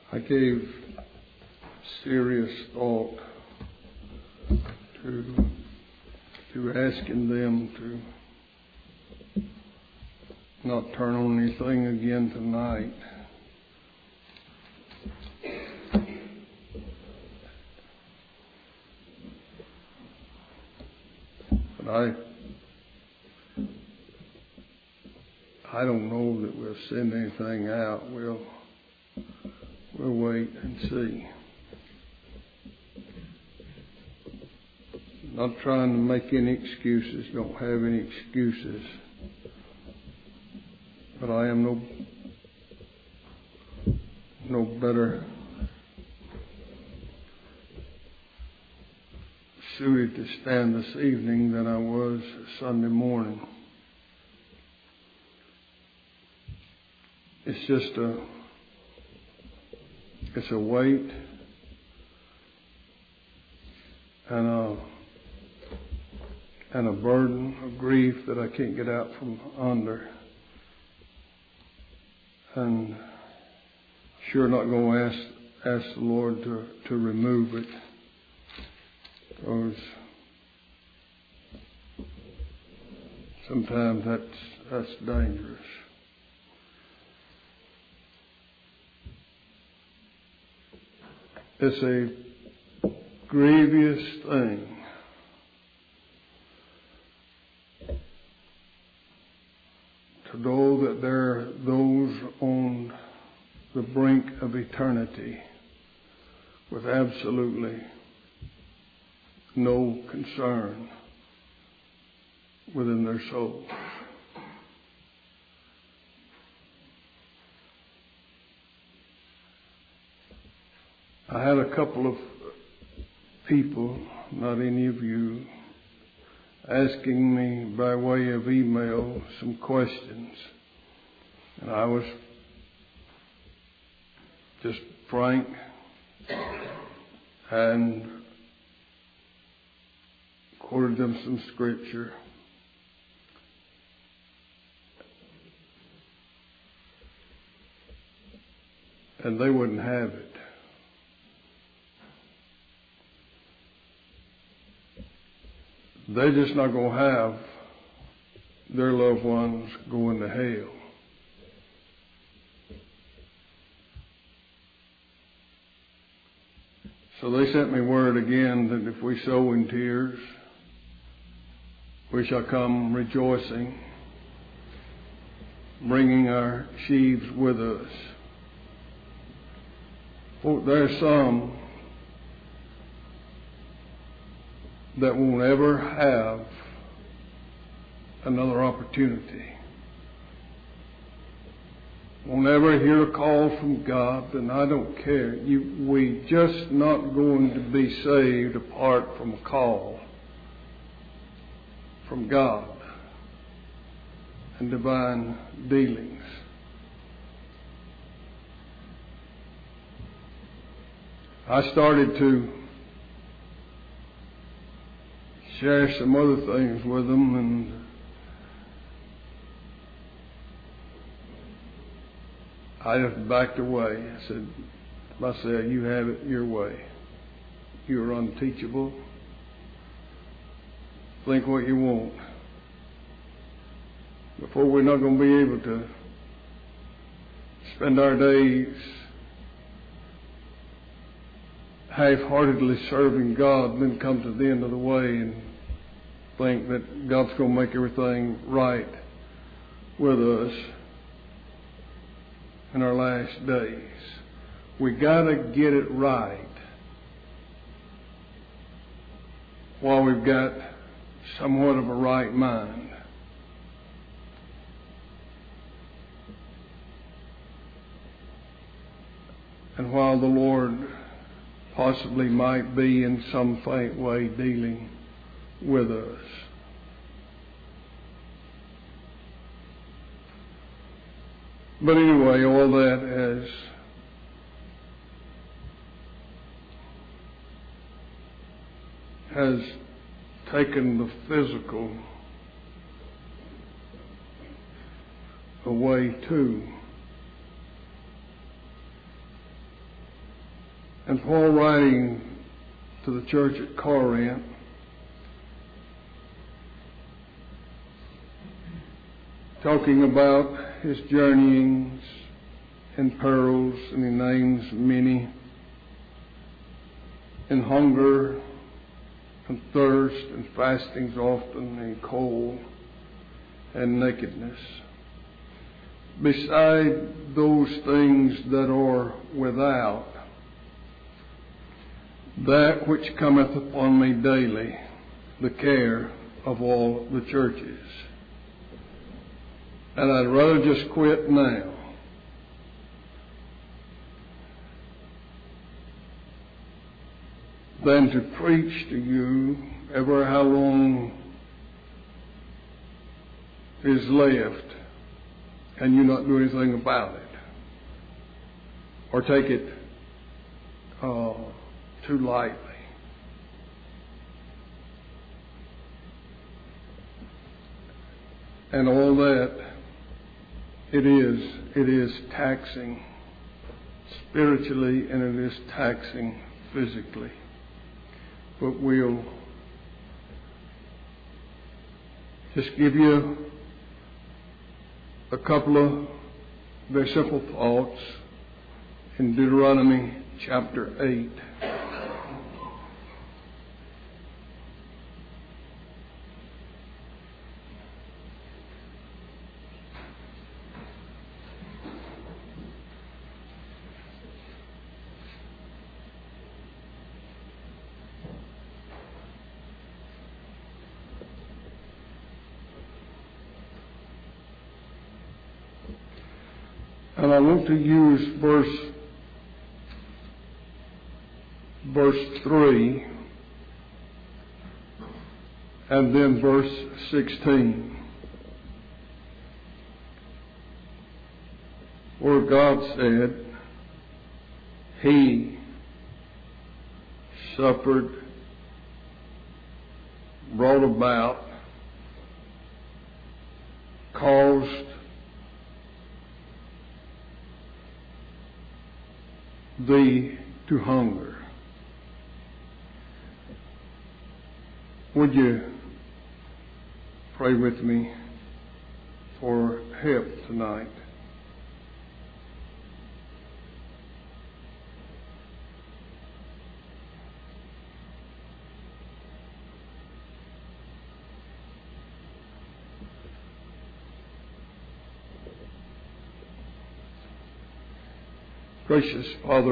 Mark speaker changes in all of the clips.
Speaker 1: I gave serious thought to asking them to not turn on anything again tonight. But I don't know that we'll send anything out. We'll wait and see. Not trying to make any excuses. Don't have any excuses. But I am no better suited to stand this evening than I was Sunday morning. It's just it's a weight and a burden of grief that I can't get out from under. And sure not going to ask the Lord to remove it, because sometimes that's dangerous. It's a grievous thing to know that there are those on the brink of eternity with absolutely no concern within their souls. I had a couple of people, not any of you, asking me by way of email some questions. And I was just frank and quoted them some scripture. And they wouldn't have it. They're just not going to have their loved ones going to hell. So they sent me word again that if we sow in tears, we shall come rejoicing, bringing our sheaves with us. For there are some that won't ever have another opportunity. Won't ever hear a call from God, and I don't care. We just not going to be saved apart from a call from God and divine dealings. I started to share some other things with them, and I just backed away. I said, myself, you have it your way. You're unteachable. Think what you want. Before we're not going to be able to spend our days half-heartedly serving God, and then come to the end of the way and think that God's going to make everything right with us in our last days. We got to get it right while we've got somewhat of a right mind. And while the Lord possibly might be in some faint way dealing with us. But anyway, all that has taken the physical away too. And Paul, writing to the church at Corinth, talking about his journeyings and perils, and he names many, and hunger and thirst and fastings often, and cold and nakedness. Beside those things that are without, that which cometh upon me daily, the care of all the churches. And I'd rather just quit now than to preach to you ever how long is left and you not do anything about it, or take it too lightly. And all that, it is taxing spiritually, and it is taxing physically. But we'll just give you a couple of very simple thoughts in Deuteronomy chapter 8. And I want to use verse 3 and then verse 16, where God said, He suffered, brought about, caused thee to hunger. Would you pray with me for help tonight? Gracious Father,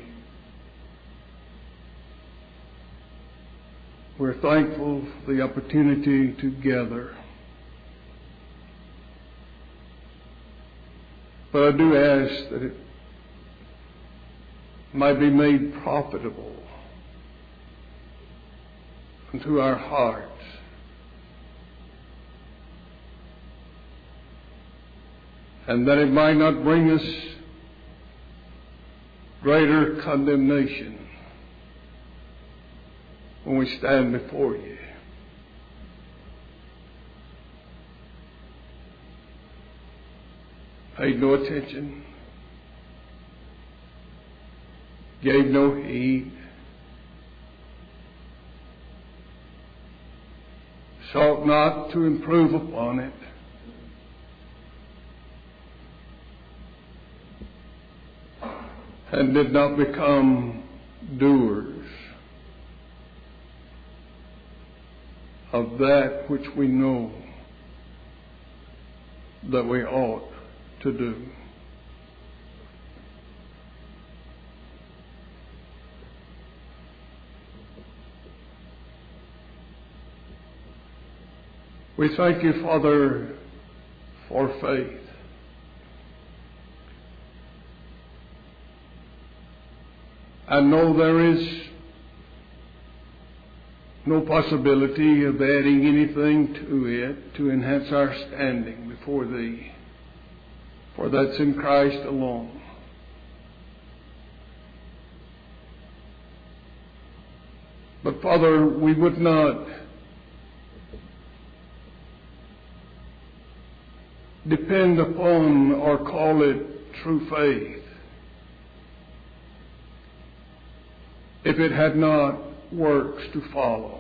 Speaker 1: we're thankful for the opportunity to gather. But I do ask that it might be made profitable unto our hearts. And that it might not bring us greater condemnation when we stand before you. Paid no attention, gave no heed, sought not to improve upon it, and did not become doers of that which we know that we ought to do. We thank you, Father, for faith. I know there is no possibility of adding anything to it to enhance our standing before Thee, for that's in Christ alone. But Father, we would not depend upon or call it true faith if it had not works to follow.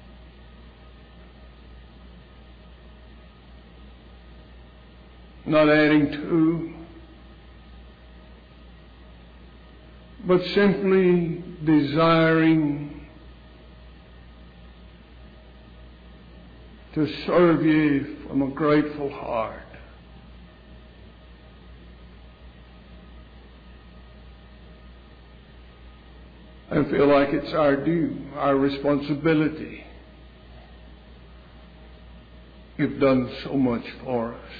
Speaker 1: Not adding to, but simply desiring to serve you from a grateful heart. I feel like it's our due, our responsibility. You've done so much for us.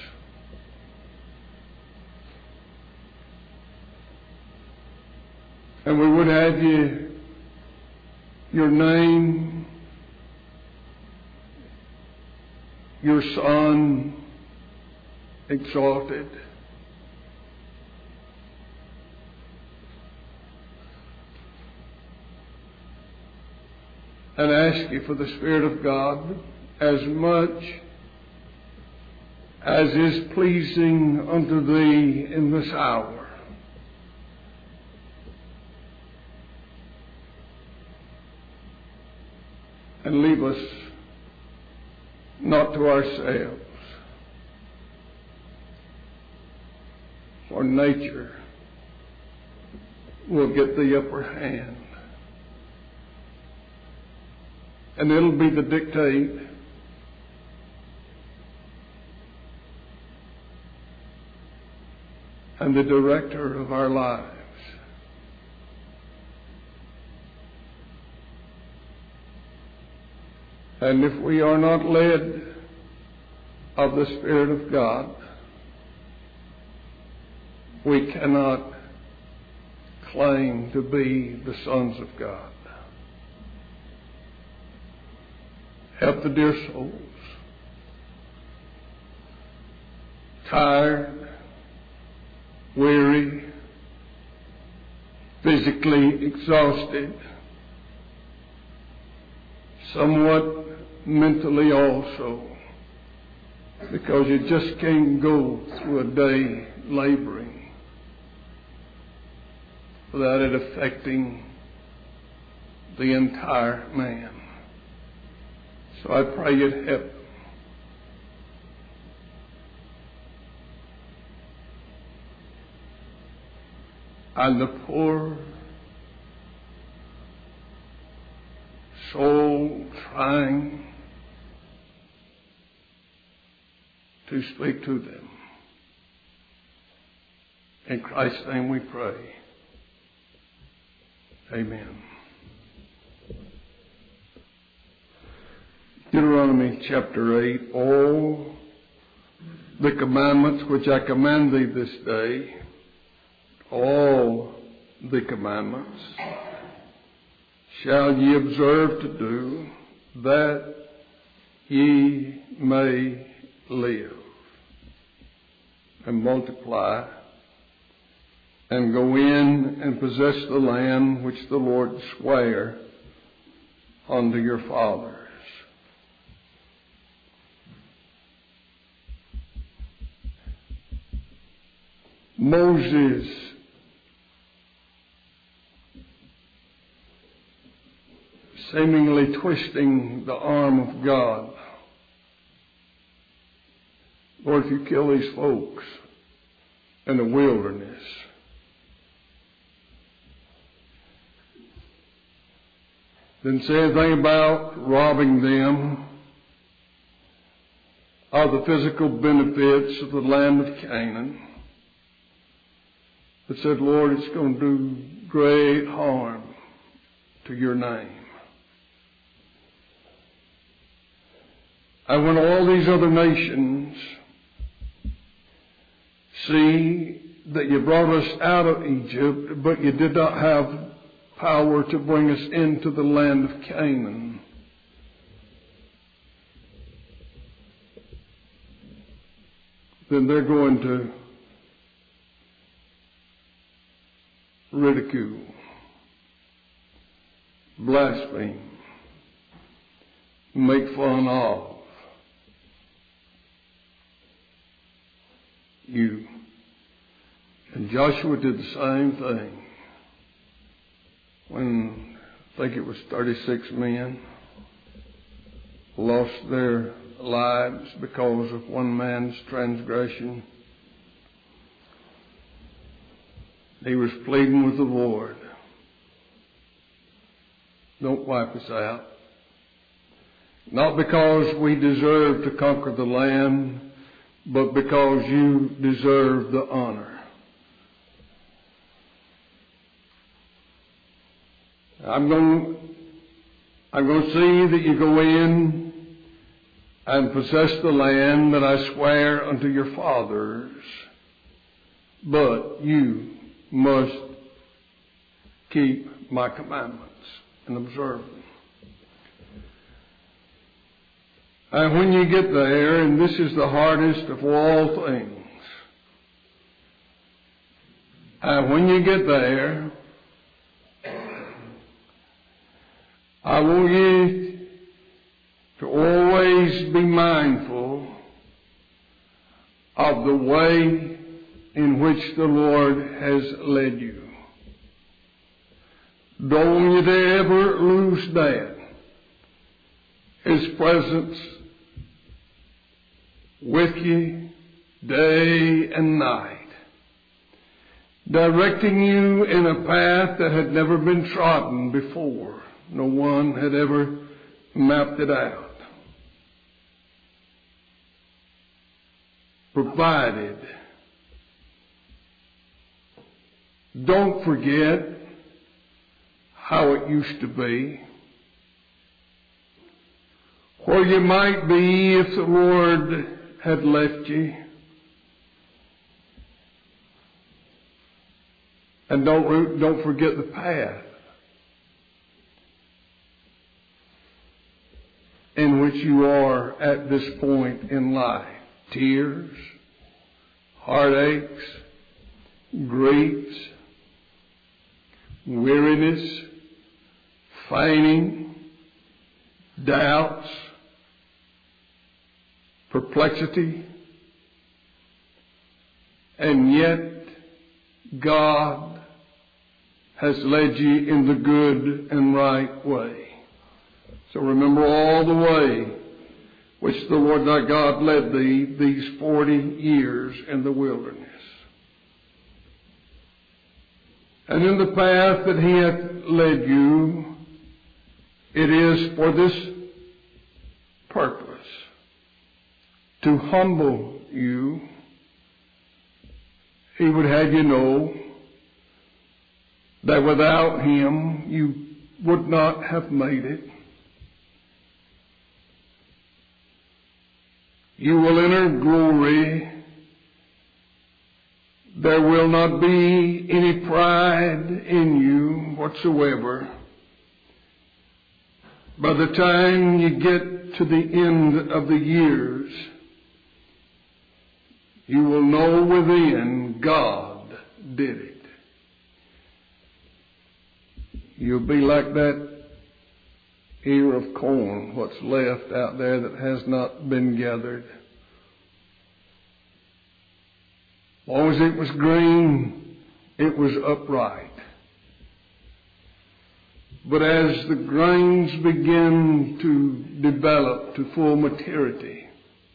Speaker 1: And we would have your name, your Son, exalted. And ask you for the Spirit of God as much as is pleasing unto thee in this hour. And leave us not to ourselves, for nature will get the upper hand. And it'll be the dictate and the director of our lives. And if we are not led of the Spirit of God, we cannot claim to be the sons of God. Help the dear souls, tired, weary, physically exhausted, somewhat mentally also, because you just can't go through a day laboring without it affecting the entire man. So I pray you'd help them. And the poor soul trying to speak to them. In Christ's name we pray. Amen. Deuteronomy chapter 8. All the commandments which I command thee this day, all the commandments shall ye observe to do, that ye may live and multiply and go in and possess the land which the Lord sware unto your fathers. Moses seemingly twisting the arm of God. Lord, if you kill these folks in the wilderness, didn't say anything about robbing them of the physical benefits of the land of Canaan. But said, Lord, it's going to do great harm to your name. And when all these other nations see that you brought us out of Egypt, but you did not have power to bring us into the land of Canaan, then they're going to ridicule, blaspheme, make fun of you. And Joshua did the same thing. When I think it was 36 men, lost their lives because of one man's transgression. He was pleading with the Lord, don't wipe us out. Not because we deserve to conquer the land, but because you deserve the honor. I'm going to see that you go in and possess the land that I swear unto your fathers, but you must keep my commandments and observe them. And when you get there, and this is the hardest of all things, and when you get there, I want you to always be mindful of the way in which the Lord has led you. Don't want you to ever lose that. His presence with you day and night, directing you in a path that had never been trodden before. No one had ever mapped it out. Provided. Don't forget how it used to be. Where you might be if the Lord had left you. And don't forget the path in which you are at this point in life. Tears, heartaches, griefs, weariness, fainting, doubts, perplexity, and yet God has led you in the good and right way. So remember all the way which the Lord thy God led thee these 40 years in the wilderness. And in the path that he hath led you, it is for this purpose, to humble you. He would have you know that without him you would not have made it. You will enter glory. There will not be any pride in you whatsoever. By the time you get to the end of the years, you will know within God did it. You'll be like that ear of corn, what's left out there that has not been gathered. As long as it was green, it was upright. But as the grains begin to develop to full maturity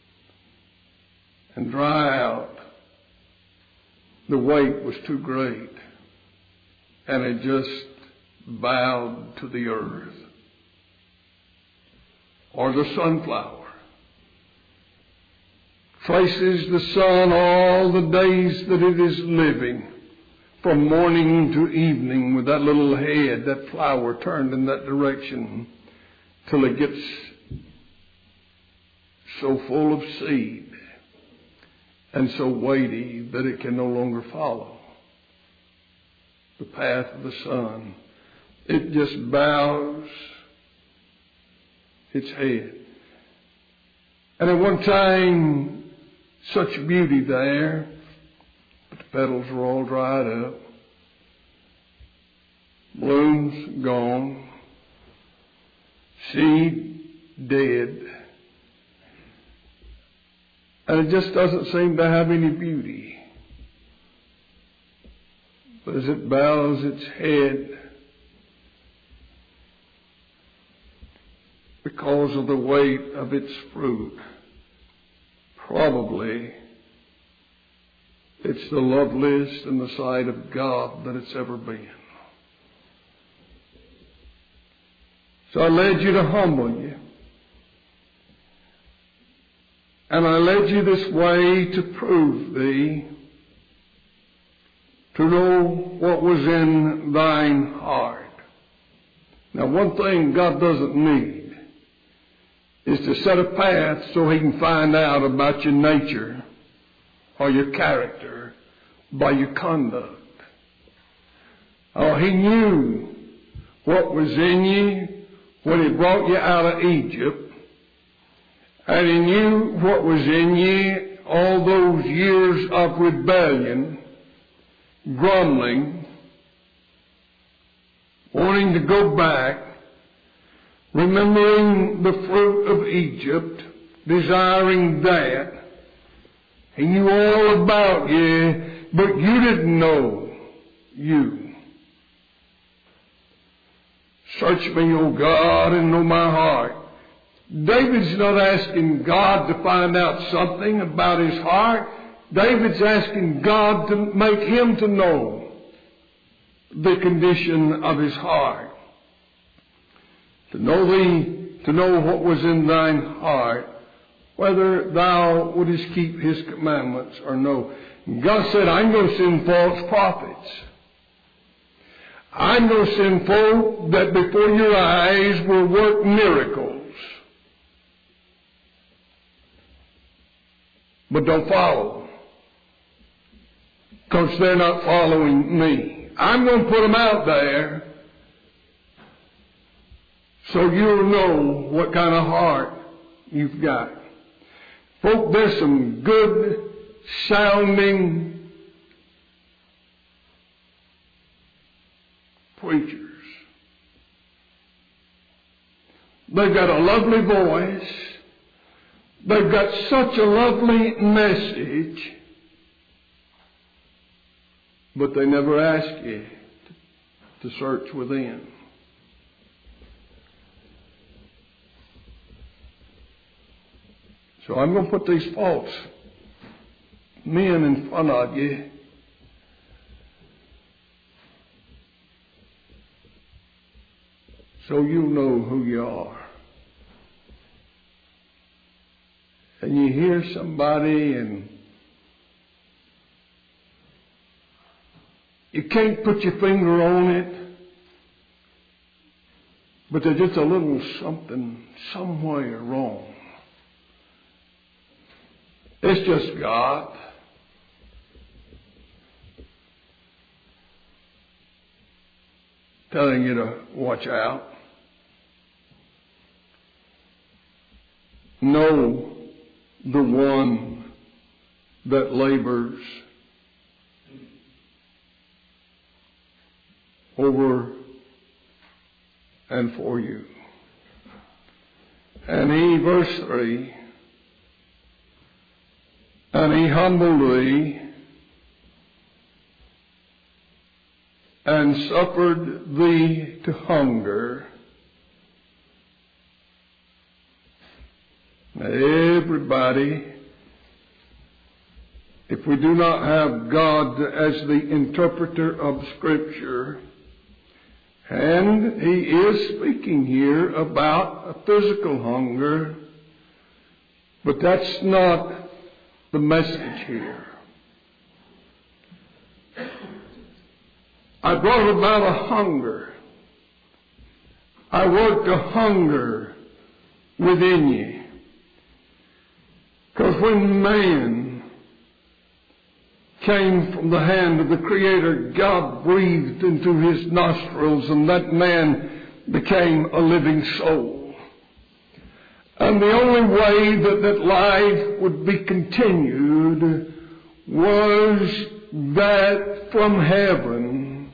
Speaker 1: and dry out, the weight was too great, and it just bowed to the earth. Or the sunflower traces the sun all the days that it is living, from morning to evening, with that little head, that flower turned in that direction, till it gets so full of seed and so weighty that it can no longer follow the path of the sun. It just bows its head. And at one time, such beauty there, but the petals were all dried up, blooms gone, seed dead, and it just doesn't seem to have any beauty. But as it bows its head, because of the weight of its fruit. Probably it's the loveliest in the sight of God that it's ever been. So I led you to humble you. And I led you this way to prove thee, to know what was in thine heart. Now, one thing God doesn't need is to set a path so He can find out about your nature or your character by your conduct. Oh, He knew what was in you when He brought you out of Egypt. And He knew what was in you all those years of rebellion, grumbling, wanting to go back, remembering the fruit of Egypt, desiring that. He knew all about you, but you didn't know you. Search me, O God, and know my heart. David's not asking God to find out something about his heart. David's asking God to make him to know the condition of his heart. To know what was in thine heart, whether thou wouldest keep His commandments or no. And God said, I'm going to send false prophets. I'm going to send folk that before your eyes will work miracles. But don't follow them, because they're not following me. I'm going to put them out there so you'll know what kind of heart you've got. Folk, there's some good sounding preachers. They've got a lovely voice. They've got such a lovely message, but they never ask you to search within. So I'm going to put these false men in front of you. So you know who you are. And you hear somebody and you can't put your finger on it, but there's just a little something somewhere wrong. It's just God. Telling you to watch out. Know the one that labors over and for you. And He, verse 3, and He humbled thee and suffered thee to hunger. Now, everybody, if we do not have God as the interpreter of Scripture, and He is speaking here about a physical hunger, but that's not the message here. I brought about a hunger. I worked a hunger within you. Because when man came from the hand of the Creator, God breathed into his nostrils, and that man became a living soul. And the only way that life would be continued was that from heaven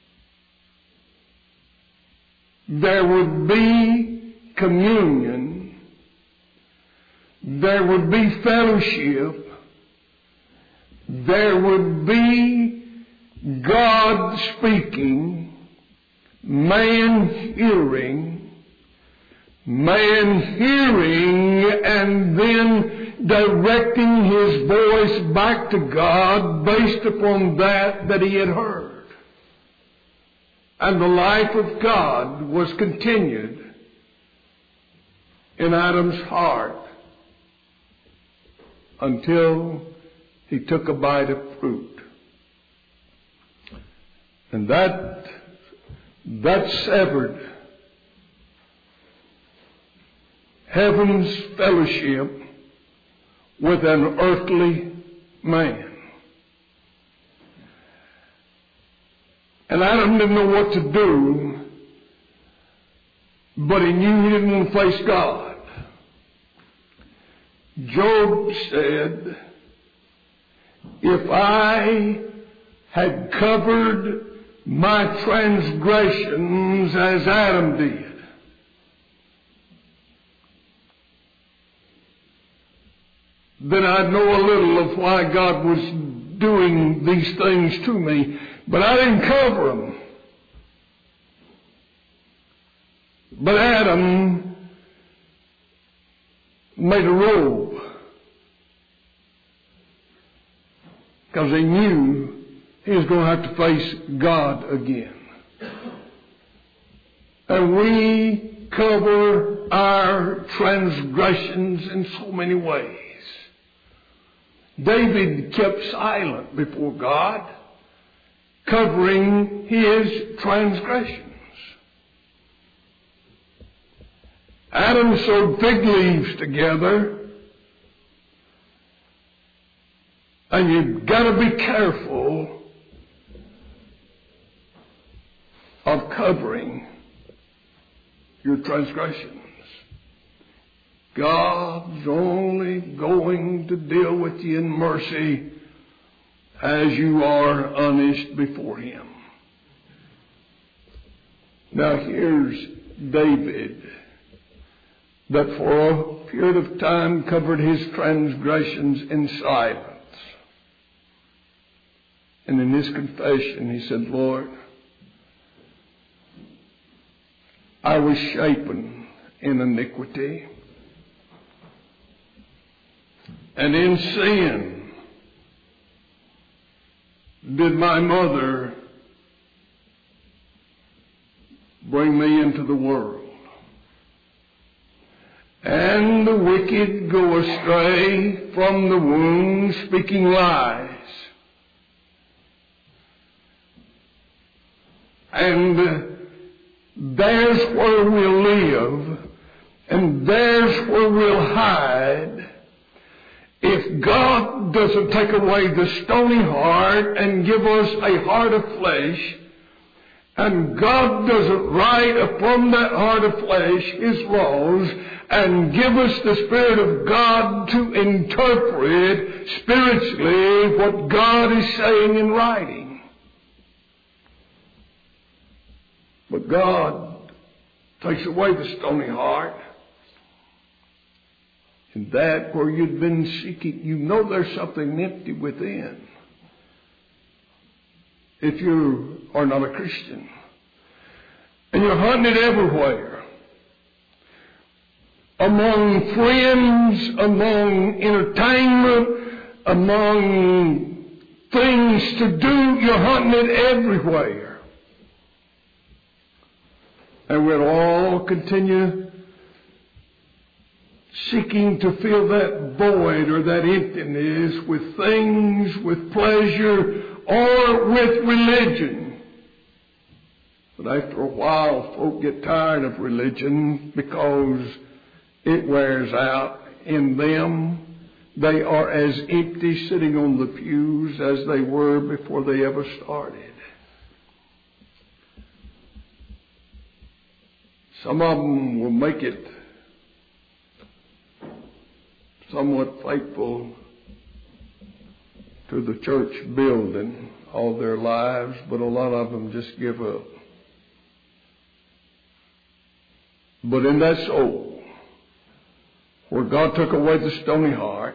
Speaker 1: there would be communion, there would be fellowship, there would be God speaking, man hearing, man hearing and then directing his voice back to God based upon that he had heard. And the life of God was continued in Adam's heart until he took a bite of fruit. And that severed heaven's fellowship with an earthly man. And Adam didn't know what to do, but he knew he didn't want to face God. Job said, if I had covered my transgressions as Adam did, then I'd know a little of why God was doing these things to me. But I didn't cover them. But Adam made a robe because he knew he was going to have to face God again. And we cover our transgressions in so many ways. David kept silent before God, covering his transgressions. Adam sewed fig leaves together, and you've got to be careful of covering your transgressions. God's only going to deal with you in mercy as you are honest before Him. Now here's David, that for a period of time covered his transgressions in silence. And in his confession he said, Lord, I was shapen in iniquity, and in sin did my mother bring me into the world. And the wicked go astray from the womb, speaking lies. And there's where we'll live, and there's where we'll hide, if God doesn't take away the stony heart and give us a heart of flesh, and God doesn't write upon that heart of flesh His laws and give us the Spirit of God to interpret spiritually what God is saying in writing. But God takes away the stony heart. And that where you've been seeking, you know there's something empty within. If you are not a Christian. And you're hunting it everywhere. Among friends, among entertainment, among things to do, you're hunting it everywhere. And we'll all continue seeking to fill that void or that emptiness with things, with pleasure, or with religion. But after a while, folk get tired of religion because it wears out in them. They are as empty sitting on the pews as they were before they ever started. Some of them will make it somewhat faithful to the church building all their lives, but a lot of them just give up. But in that soul, where God took away the stony heart,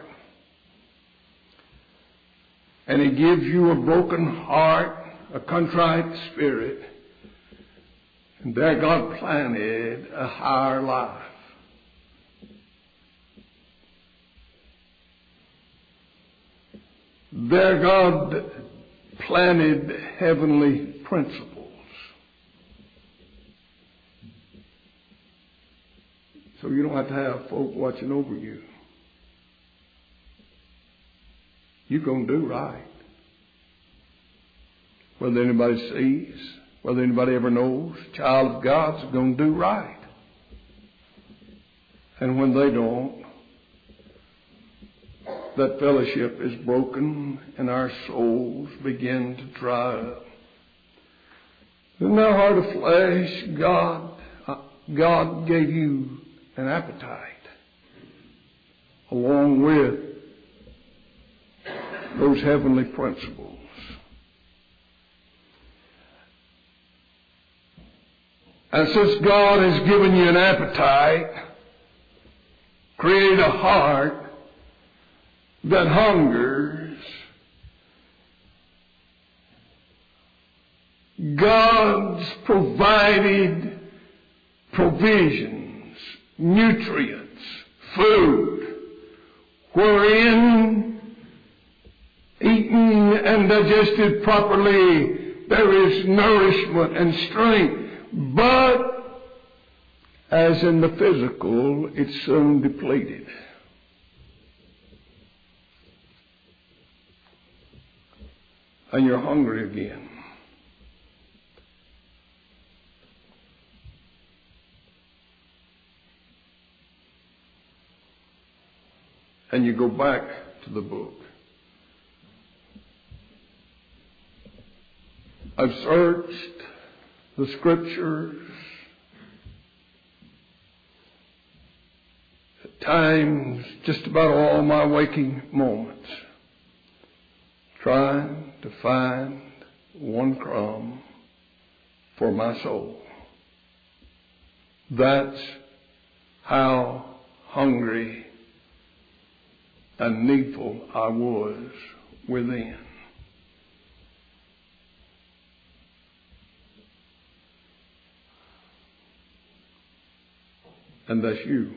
Speaker 1: and He gives you a broken heart, a contrite spirit, and there God planted a higher life. There God planted heavenly principles. So you don't have to have folk watching over you. You're going to do right. Whether anybody sees, whether anybody ever knows, a child of God's going to do right. And when they don't, that fellowship is broken and our souls begin to dry up. In their heart of flesh, God gave you an appetite along with those heavenly principles. And since God has given you an appetite, create a heart that hungers, God's provided provisions, nutrients, food, wherein eaten and digested properly there is nourishment and strength. But as in the physical, it's soon depleted. And you're hungry again. And you go back to the book. I've searched the Scriptures at times, just about all my waking moments, trying to find one crumb for my soul. That's how hungry and needful I was within. And that's you.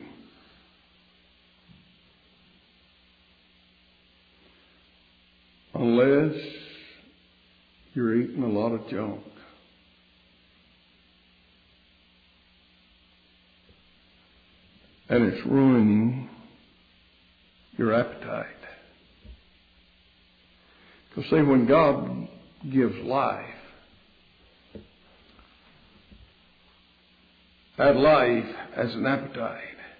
Speaker 1: Unless you're eating a lot of junk. And it's ruining your appetite. Because see, when God gives life, that life has an appetite.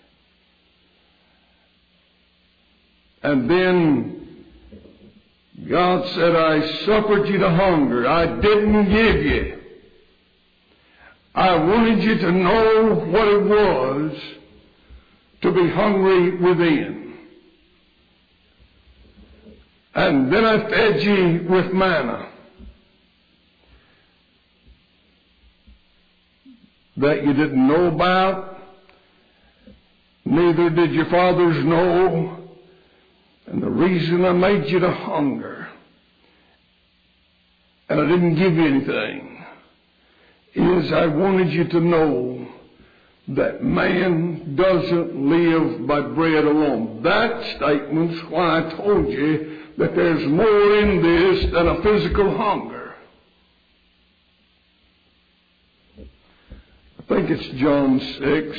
Speaker 1: And then God said, I suffered you to hunger. I didn't give you. I wanted you to know what it was to be hungry within. And then I fed you with manna that you didn't know about, neither did your fathers know. And the reason I made you to hunger, and I didn't give you anything, is I wanted you to know that man doesn't live by bread alone. That statement's why I told you that there's more in this than a physical hunger. I think it's John 6.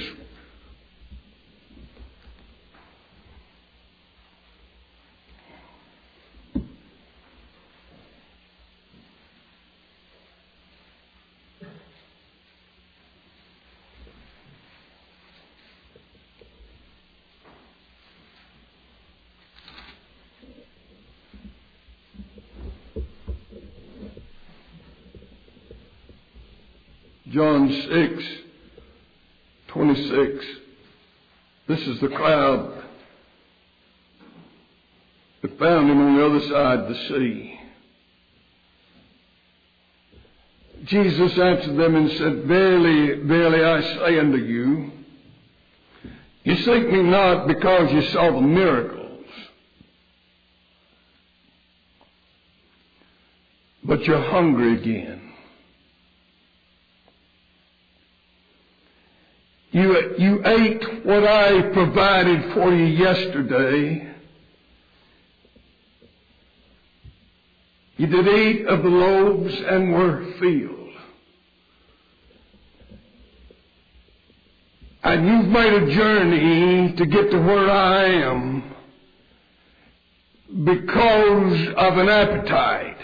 Speaker 1: John 6:26. This is the crowd that found him on the other side of the sea. Jesus answered them and said, Verily, verily, I say unto you, you seek me not because you saw the miracles, but you're hungry again. You ate what I provided for you yesterday, You did eat of the loaves and were filled. And you've made a journey to get to where I am because of an appetite.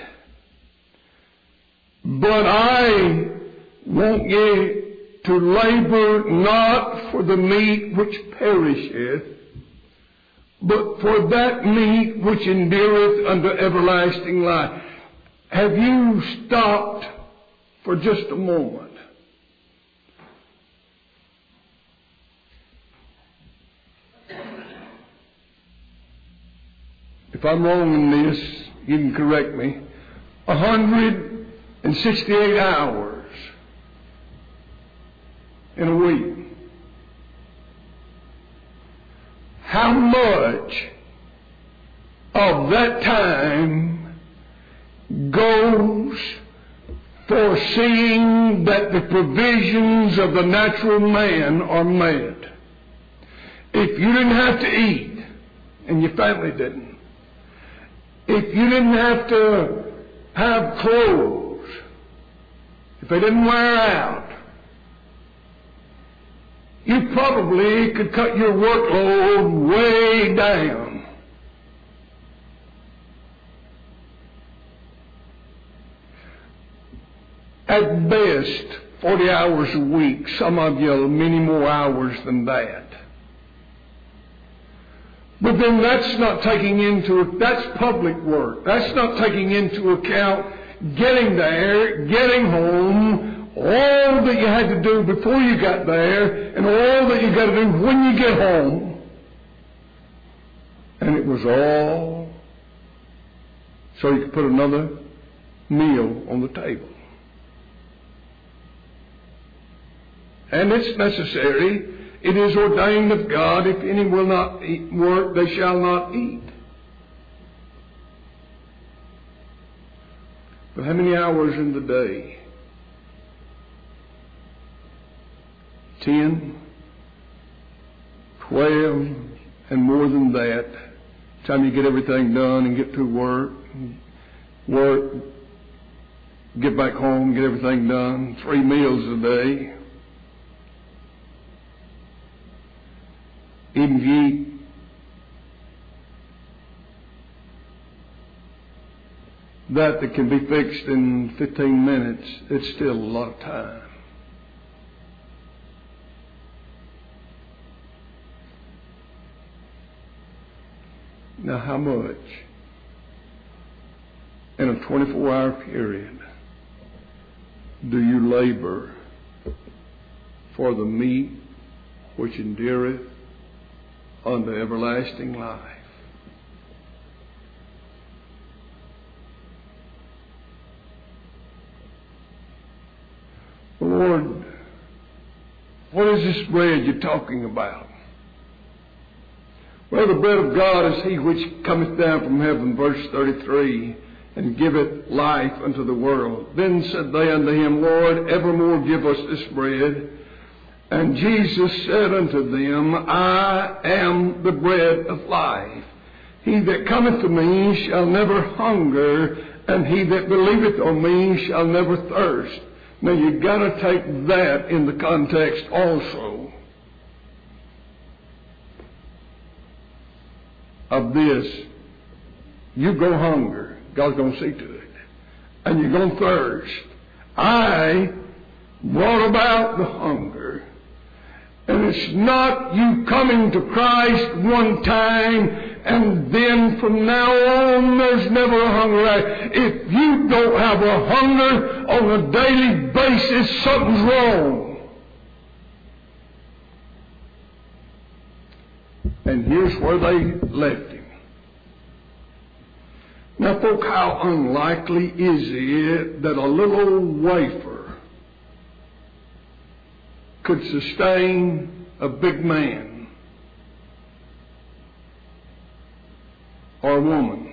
Speaker 1: But I want you to labor not for the meat which perisheth, but for that meat which endureth unto everlasting life. Have you stopped for just a moment? If I'm wrong in this, you can correct me. 168 hours in a week. How much of that time goes for seeing that the provisions of the natural man are met? If you didn't have to eat, and your family didn't, if you didn't have to have clothes, if they didn't wear out, you probably could cut your workload way down. At best, 40 hours a week. Some of you many more hours than that. But then that's public work. That's not taking into account getting there, getting home, all that you had to do before you got there, and all that you got to do when you get home. And it was all so you could put another meal on the table. And it's necessary. It is ordained of God, if any will not work, they shall not eat. But how many hours in the day? 10, 12, and more than that. Time you get everything done and get to work, get back home, get everything done. 3 meals a day. Even if you eat that can be fixed in 15 minutes, it's still a lot of time. Now, how much in a 24-hour period do you labor for the meat which endureth unto everlasting life? Lord, what is this bread you're talking about? Well, the bread of God is he which cometh down from heaven, verse 33, and giveth life unto the world. Then said they unto him, Lord, evermore give us this bread. And Jesus said unto them, I am the bread of life. He that cometh to me shall never hunger, and he that believeth on me shall never thirst. Now you've got to take that in the context also of this. You go hunger, God's going to see to it. And you're going to thirst. I brought about the hunger. And it's not you coming to Christ one time and then from now on there's never a hunger. If you don't have a hunger on a daily basis, something's wrong. And here's where they left him. Now, folk, how unlikely is it that a little old wafer could sustain a big man or a woman?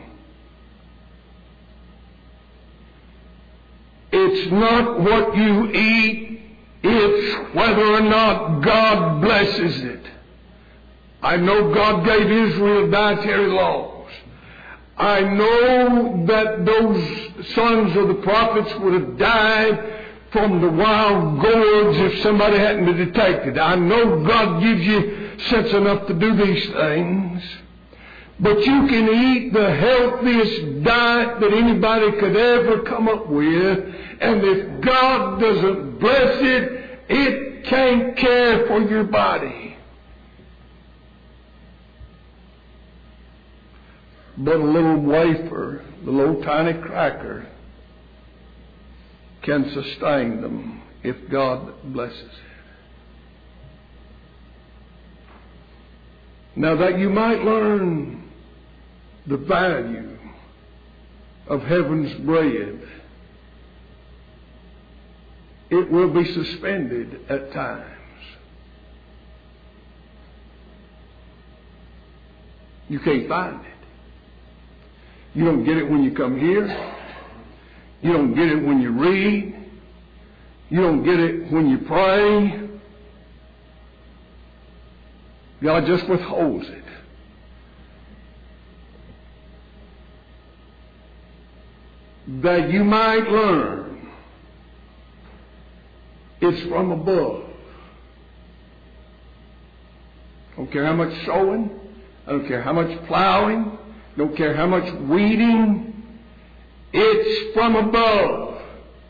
Speaker 1: It's not what you eat, it's whether or not God blesses it. I know God gave Israel dietary laws. I know that those sons of the prophets would have died from the wild gourds if somebody hadn't been detected. I know God gives you sense enough to do these things. But you can eat the healthiest diet that anybody could ever come up with, and if God doesn't bless it, it can't care for your body. But a little wafer, the little tiny cracker, can sustain them if God blesses it. Now that you might learn the value of heaven's bread, it will be suspended at times. You can't find it. You don't get it when you come here. You don't get it when you read. You don't get it when you pray. God just withholds it. That you might learn it's from above. I don't care how much sowing. I don't care how much plowing. I don't care how much weeding. It's from above.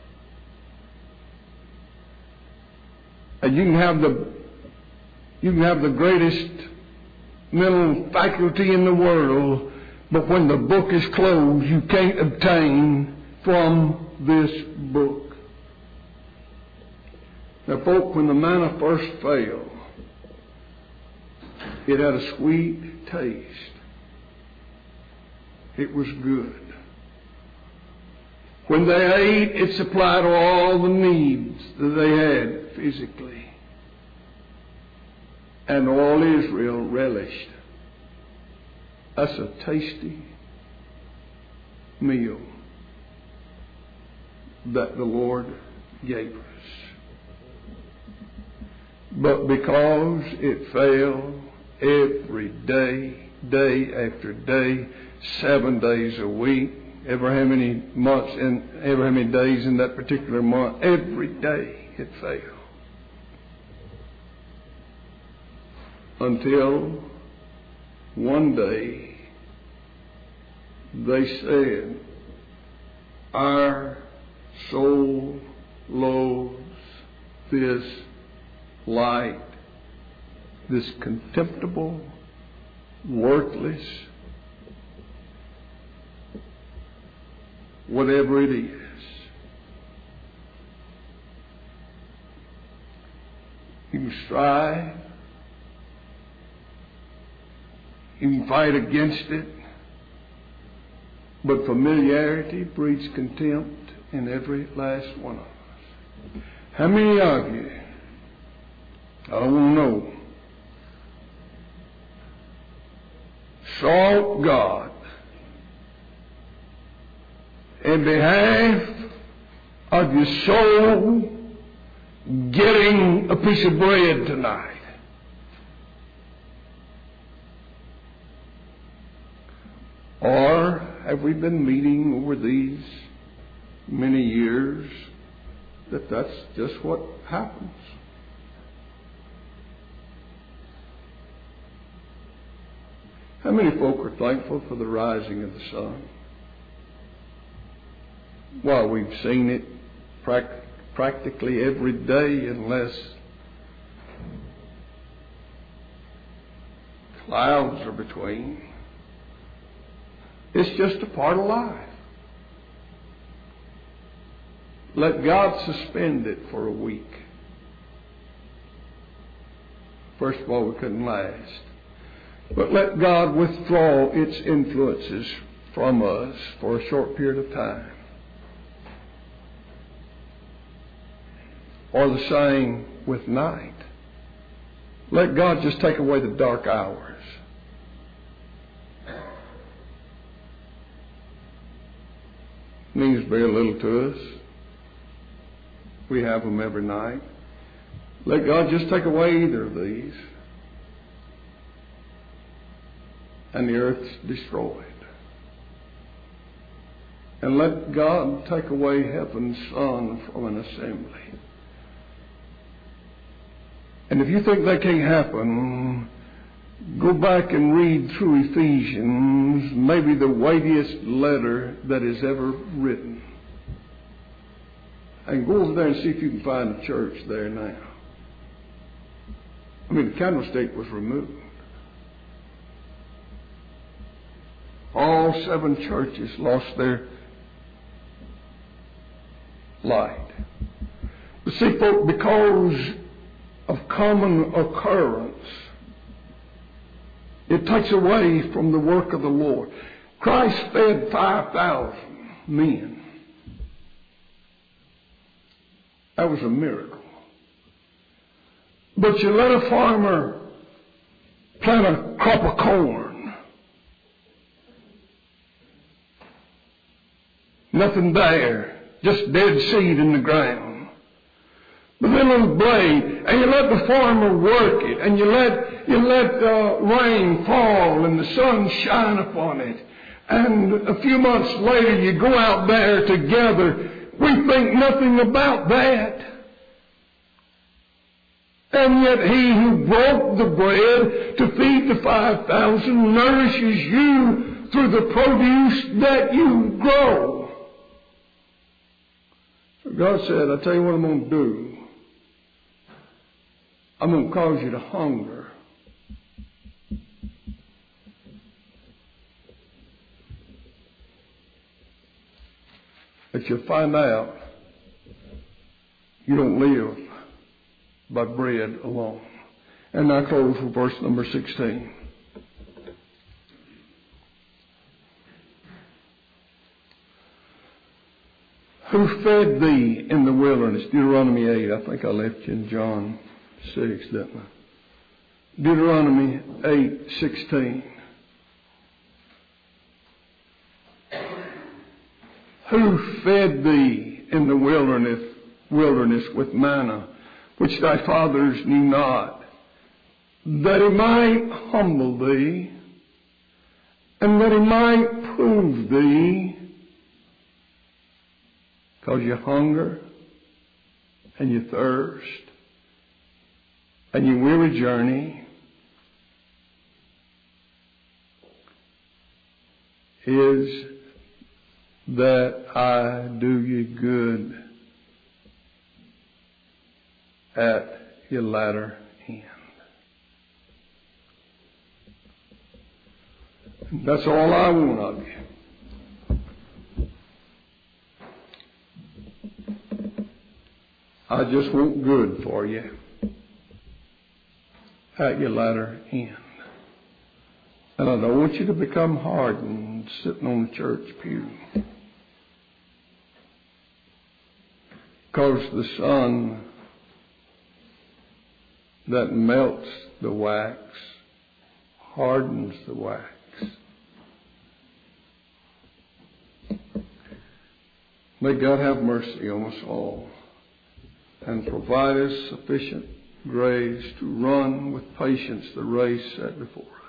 Speaker 1: And you can have the greatest mental faculty in the world, but when the book is closed, you can't obtain from this book. Now, folk, when the manna first fell, it had a sweet taste. It was good. When they ate, it supplied all the needs that they had physically. And all Israel relished. That's a tasty meal that the Lord gave us. But because it fell every day, day after day, 7 days a week, ever how many months and ever how many days in that particular month, every day it fell. Until one day they said, our soul loathes this light, this contemptible, worthless, whatever it is. You can strive. You can fight against it. But familiarity breeds contempt in every last one of us. How many of you, I don't want to know, sought God in behalf of your soul getting a piece of bread tonight? Or have we been meeting over these many years that that's just what happens? How many folk are thankful for the rising of the sun? Well, we've seen it practically every day unless clouds are between. It's just a part of life. Let God suspend it for a week. First of all, we couldn't last. But let God withdraw its influences from us for a short period of time. Or the same with night. Let God just take away the dark hours. Means very little to us. We have them every night. Let God just take away either of these, and the earth's destroyed. and let God take away heaven's sun from an assembly. And if you think that can't happen, go back and read through Ephesians, maybe the weightiest letter that is ever written. And go over there and see if you can find a church there now. I mean, the candlestick was removed. All 7 churches lost their light. But see, folks, because of common occurrence, it takes away from the work of the Lord. Christ fed 5,000 men. That was a miracle. But you let a farmer plant a crop of corn. Nothing there, just dead seed in the ground. But then little blade, and you let the farmer work it, and you let rain fall and the sun shine upon it. And a few months later, you go out there together. We think nothing about that. And yet he who broke the bread to feed the 5,000 nourishes you through the produce that you grow. So God said, I tell you what I'm going to do. I'm going to cause you to hunger. But you'll find out you don't live by bread alone. And I close with verse number 16. Who fed thee in the wilderness? Deuteronomy 8. I think I left you in John 6, didn't I? Deuteronomy 8:16. Who fed thee in the wilderness with manna, which thy fathers knew not, that he might humble thee, and that he might prove thee, because you hunger, and you thirst, and you weary journey, is that I do you good at your latter end. And that's all I want of you. I just want good for you at your latter end. And I don't want you to become hardened sitting on the church pew. Because the sun that melts the wax hardens the wax. May God have mercy on us all and provide us sufficient grace to run with patience the race set before us.